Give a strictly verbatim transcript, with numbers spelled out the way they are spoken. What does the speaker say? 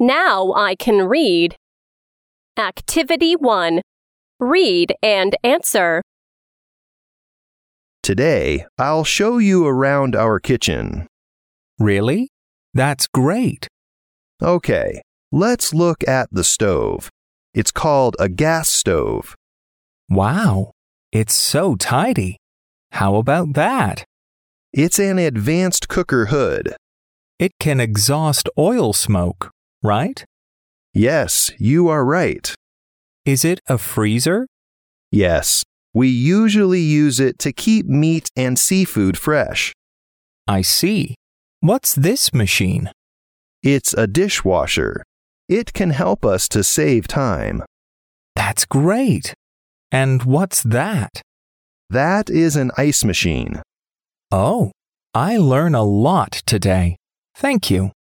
Now I can read. Activity one. Read and answer. Today, I'll show you around our kitchen. Really? That's great. Okay, let's look at the stove. It's called a gas stove. Wow, it's so tidy. How about that? It's an advanced cooker hood. It can exhaust oil smoke, right? Yes, you are right. Is it a freezer? Yes, we usually use it to keep meat and seafood fresh. I see. What's this machine? It's a dishwasher. It can help us to save time. That's great. And what's that? That is an ice machine. Oh, I learn a lot today. Thank you.